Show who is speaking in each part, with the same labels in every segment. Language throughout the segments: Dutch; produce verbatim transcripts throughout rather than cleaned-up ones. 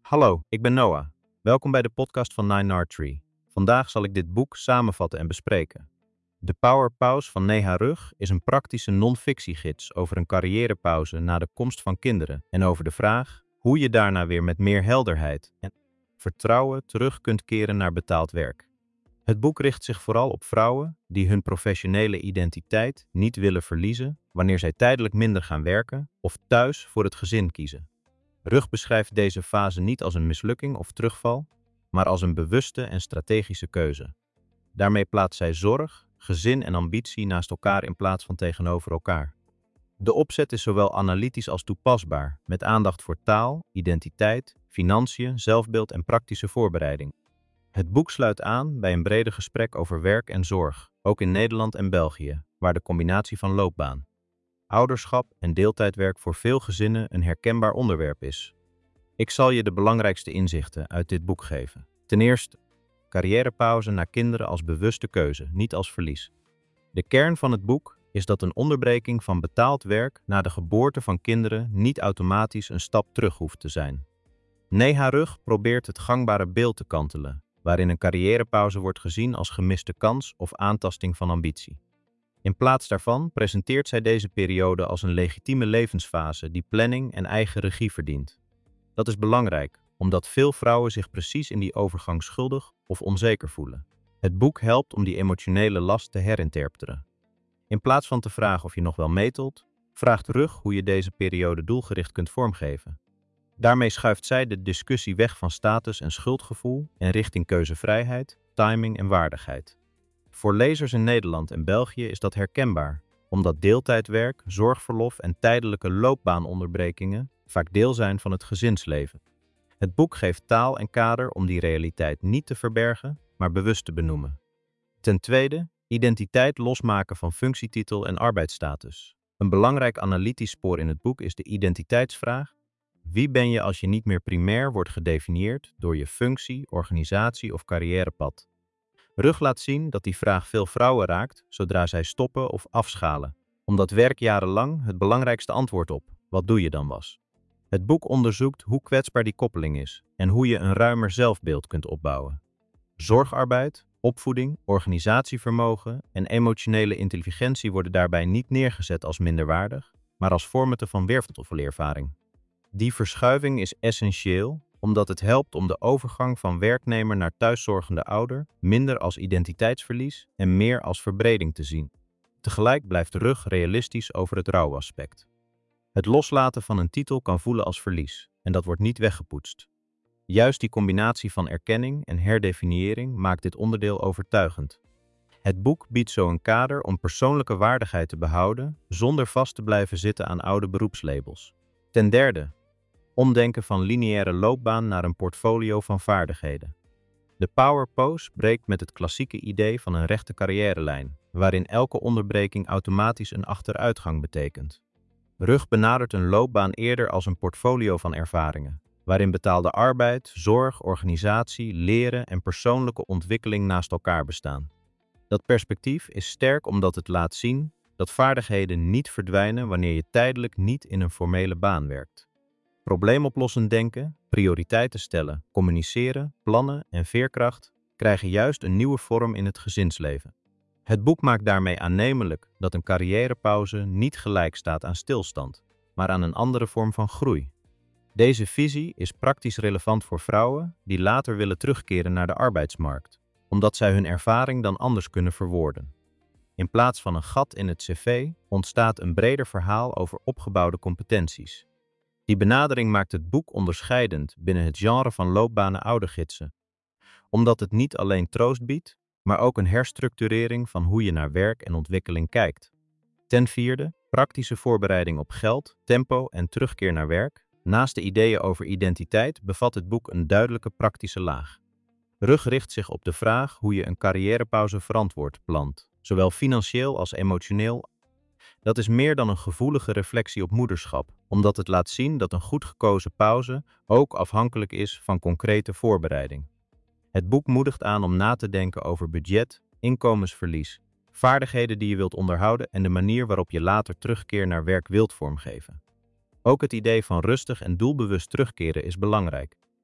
Speaker 1: Hallo, ik ben Noah. Welkom bij de podcast van Nine Yard Tree. Vandaag zal ik dit boek samenvatten en bespreken. De Power Pause van Neha Rugg is een praktische non-fictiegids over een carrièrepauze na de komst van kinderen en over de vraag hoe je daarna weer met meer helderheid en vertrouwen terug kunt keren naar betaald werk. Het boek richt zich vooral op vrouwen die hun professionele identiteit niet willen verliezen wanneer zij tijdelijk minder gaan werken of thuis voor het gezin kiezen. Rugg beschrijft deze fase niet als een mislukking of terugval, maar als een bewuste en strategische keuze. Daarmee plaatst zij zorg, gezin en ambitie naast elkaar in plaats van tegenover elkaar. De opzet is zowel analytisch als toepasbaar, met aandacht voor taal, identiteit, financiën, zelfbeeld en praktische voorbereiding. Het boek sluit aan bij een breder gesprek over werk en zorg, ook in Nederland en België, waar de combinatie van loopbaan, ouderschap en deeltijdwerk voor veel gezinnen een herkenbaar onderwerp is. Ik zal je de belangrijkste inzichten uit dit boek geven. Ten eerste, carrièrepauze naar kinderen als bewuste keuze, niet als verlies. De kern van het boek is dat een onderbreking van betaald werk na de geboorte van kinderen niet automatisch een stap terug hoeft te zijn. Neha Rugg probeert het gangbare beeld te kantelen, waarin een carrièrepauze wordt gezien als gemiste kans of aantasting van ambitie. In plaats daarvan presenteert zij deze periode als een legitieme levensfase die planning en eigen regie verdient. Dat is belangrijk, omdat veel vrouwen zich precies in die overgang schuldig of onzeker voelen. Het boek helpt om die emotionele last te herinterpreteren. In plaats van te vragen of je nog wel metelt, vraagt Rugg hoe je deze periode doelgericht kunt vormgeven. Daarmee schuift zij de discussie weg van status en schuldgevoel en richting keuzevrijheid, timing en waardigheid. Voor lezers in Nederland en België is dat herkenbaar, omdat deeltijdwerk, zorgverlof en tijdelijke loopbaanonderbrekingen vaak deel zijn van het gezinsleven. Het boek geeft taal en kader om die realiteit niet te verbergen, maar bewust te benoemen. Ten tweede, identiteit losmaken van functietitel en arbeidsstatus. Een belangrijk analytisch spoor in het boek is de identiteitsvraag: wie ben je als je niet meer primair wordt gedefinieerd door je functie, organisatie of carrièrepad? Rugg laat zien dat die vraag veel vrouwen raakt zodra zij stoppen of afschalen, omdat werk jarenlang het belangrijkste antwoord op "wat doe je dan" was. Het boek onderzoekt hoe kwetsbaar die koppeling is en hoe je een ruimer zelfbeeld kunt opbouwen. Zorgarbeid, opvoeding, organisatievermogen en emotionele intelligentie worden daarbij niet neergezet als minderwaardig, maar als vormen van weerwaaiervaring. Die verschuiving is essentieel, omdat het helpt om de overgang van werknemer naar thuiszorgende ouder minder als identiteitsverlies en meer als verbreding te zien. Tegelijk blijft Rugg realistisch over het rouwaspect. Het loslaten van een titel kan voelen als verlies, en dat wordt niet weggepoetst. Juist die combinatie van erkenning en herdefiniëring maakt dit onderdeel overtuigend. Het boek biedt zo een kader om persoonlijke waardigheid te behouden, zonder vast te blijven zitten aan oude beroepslabels. Ten derde, omdenken van lineaire loopbaan naar een portfolio van vaardigheden. De Power Pause breekt met het klassieke idee van een rechte carrièrelijn, waarin elke onderbreking automatisch een achteruitgang betekent. Rugg benadert een loopbaan eerder als een portfolio van ervaringen, waarin betaalde arbeid, zorg, organisatie, leren en persoonlijke ontwikkeling naast elkaar bestaan. Dat perspectief is sterk omdat het laat zien dat vaardigheden niet verdwijnen wanneer je tijdelijk niet in een formele baan werkt. Probleemoplossend denken, prioriteiten stellen, communiceren, plannen en veerkracht krijgen juist een nieuwe vorm in het gezinsleven. Het boek maakt daarmee aannemelijk dat een carrièrepauze niet gelijk staat aan stilstand, maar aan een andere vorm van groei. Deze visie is praktisch relevant voor vrouwen die later willen terugkeren naar de arbeidsmarkt, omdat zij hun ervaring dan anders kunnen verwoorden. In plaats van een gat in het cv ontstaat een breder verhaal over opgebouwde competenties. Die benadering maakt het boek onderscheidend binnen het genre van loopbanen oudergidsen, omdat het niet alleen troost biedt, maar ook een herstructurering van hoe je naar werk en ontwikkeling kijkt. Ten vierde, praktische voorbereiding op geld, tempo en terugkeer naar werk. Naast de ideeën over identiteit bevat het boek een duidelijke praktische laag. Rugg richt zich op de vraag hoe je een carrièrepauze verantwoord plant, zowel financieel als emotioneel. Dat is meer dan een gevoelige reflectie op moederschap, omdat het laat zien dat een goed gekozen pauze ook afhankelijk is van concrete voorbereiding. Het boek moedigt aan om na te denken over budget, inkomensverlies, vaardigheden die je wilt onderhouden en de manier waarop je later terugkeer naar werk wilt vormgeven. Ook het idee van rustig en doelbewust terugkeren is belangrijk.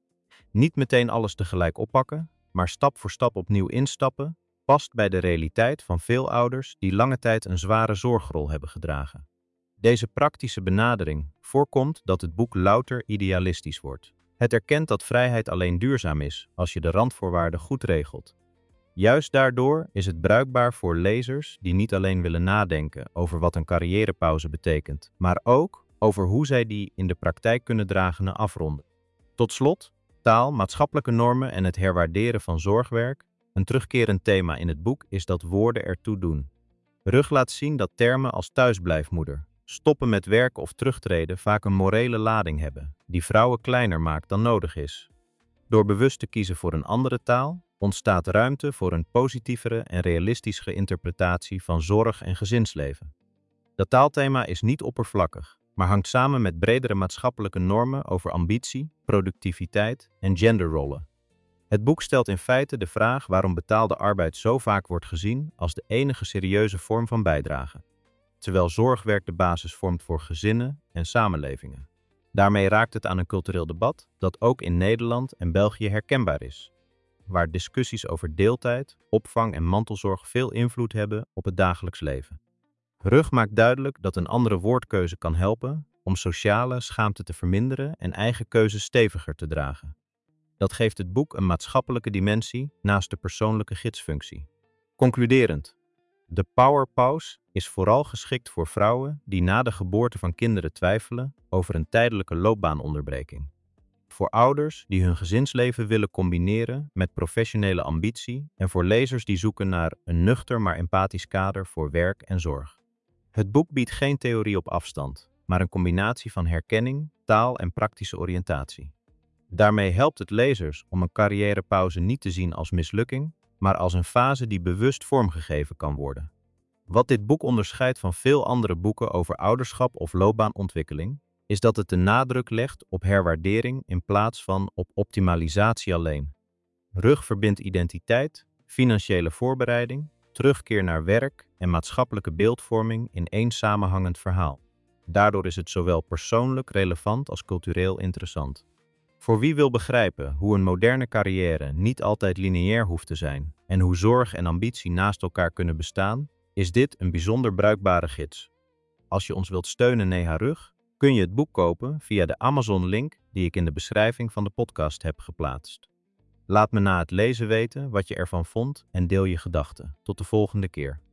Speaker 1: Niet meteen alles tegelijk oppakken, maar stap voor stap opnieuw instappen, past bij de realiteit van veel ouders die lange tijd een zware zorgrol hebben gedragen. Deze praktische benadering voorkomt dat het boek louter idealistisch wordt. Het erkent dat vrijheid alleen duurzaam is als je de randvoorwaarden goed regelt. Juist daardoor is het bruikbaar voor lezers die niet alleen willen nadenken over wat een carrièrepauze betekent, maar ook over hoe zij die in de praktijk kunnen dragen naar afronden. Tot slot, taal, maatschappelijke normen en het herwaarderen van zorgwerk. Een terugkerend thema in het boek is dat woorden ertoe doen. Rug laat zien dat termen als thuisblijfmoeder, stoppen met werken of terugtreden vaak een morele lading hebben, die vrouwen kleiner maakt dan nodig is. Door bewust te kiezen voor een andere taal, ontstaat ruimte voor een positievere en realistischere interpretatie van zorg en gezinsleven. Dat taalthema is niet oppervlakkig, maar hangt samen met bredere maatschappelijke normen over ambitie, productiviteit en genderrollen. Het boek stelt in feite de vraag waarom betaalde arbeid zo vaak wordt gezien als de enige serieuze vorm van bijdrage, terwijl zorgwerk de basis vormt voor gezinnen en samenlevingen. Daarmee raakt het aan een cultureel debat dat ook in Nederland en België herkenbaar is, waar discussies over deeltijd, opvang en mantelzorg veel invloed hebben op het dagelijks leven. Rug maakt duidelijk dat een andere woordkeuze kan helpen om sociale schaamte te verminderen en eigen keuzes steviger te dragen. Dat geeft het boek een maatschappelijke dimensie naast de persoonlijke gidsfunctie. Concluderend, de Power Pause is vooral geschikt voor vrouwen die na de geboorte van kinderen twijfelen over een tijdelijke loopbaanonderbreking. Voor ouders die hun gezinsleven willen combineren met professionele ambitie en voor lezers die zoeken naar een nuchter maar empathisch kader voor werk en zorg. Het boek biedt geen theorie op afstand, maar een combinatie van herkenning, taal en praktische oriëntatie. Daarmee helpt het lezers om een carrièrepauze niet te zien als mislukking, maar als een fase die bewust vormgegeven kan worden. Wat dit boek onderscheidt van veel andere boeken over ouderschap of loopbaanontwikkeling, is dat het de nadruk legt op herwaardering in plaats van op optimalisatie alleen. Rug verbindt identiteit, financiële voorbereiding, terugkeer naar werk en maatschappelijke beeldvorming in één samenhangend verhaal. Daardoor is het zowel persoonlijk relevant als cultureel interessant. Voor wie wil begrijpen hoe een moderne carrière niet altijd lineair hoeft te zijn en hoe zorg en ambitie naast elkaar kunnen bestaan, is dit een bijzonder bruikbare gids. Als je ons wilt steunen Neha Rug, kun je het boek kopen via de Amazon-link die ik in de beschrijving van de podcast heb geplaatst. Laat me na het lezen weten wat je ervan vond en deel je gedachten. Tot de volgende keer.